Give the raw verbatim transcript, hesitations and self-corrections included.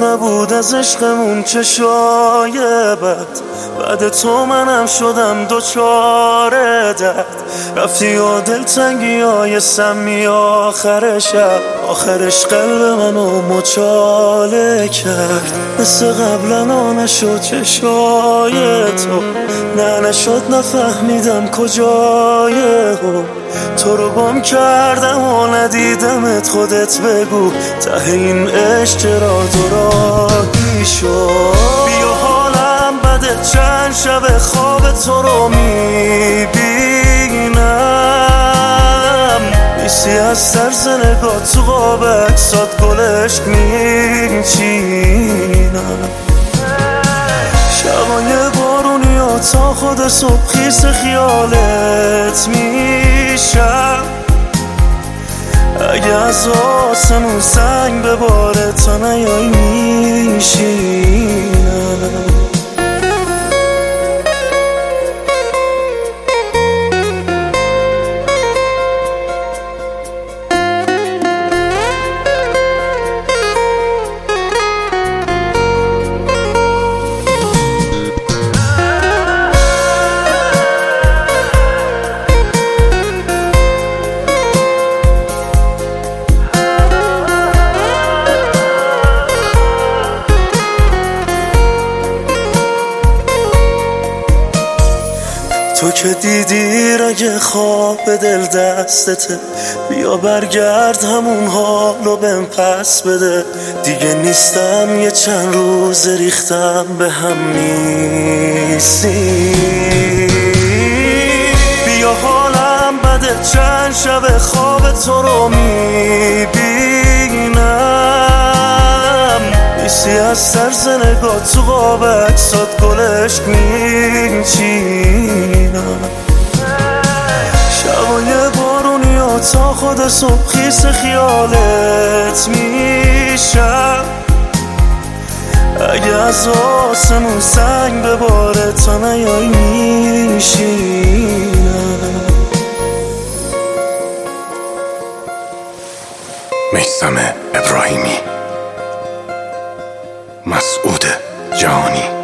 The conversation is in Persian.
نبود از عشقمون چه شاید بعد تو منم شدم دوچار درد. رفتی و دلتنگی های سمی آخر شب، آخرش قلب منو مچاله کرد. مثل قبلا نشد چشای تو، نه نشد نفهمیدم کجای هم. تو رو گم کردم و ندیدمت، خودت بگو ته این عشق چرا دورایی شد. بیا حالم بده، چند شب خواب تو رو میبینم، نیستی از سرز نگاه تو قاب اکسات گلش میچینم. شبای بارونی و تا خود صبح خیس خیالت میشم. اگه از آسمون سنگ بباره تا نیایی میشینم. تو که دیدی رگ خواب دل دستته، بیا برگرد همون حالو بهم پس بده. دیگه نیستم یه چند روز ریختم به هم نیستی. بیا حالم بده، چند شب خواب تو رو میبینم، نیستی از سرز نگاه تو قاب اکسات گلش میچینم. شبای بارونی و تا خود صبح خیس خیالت میشم. اگه از آسمون سنگ بباره تا نیایی میشینم. میثم ابراهیمی، مسعود جهانی.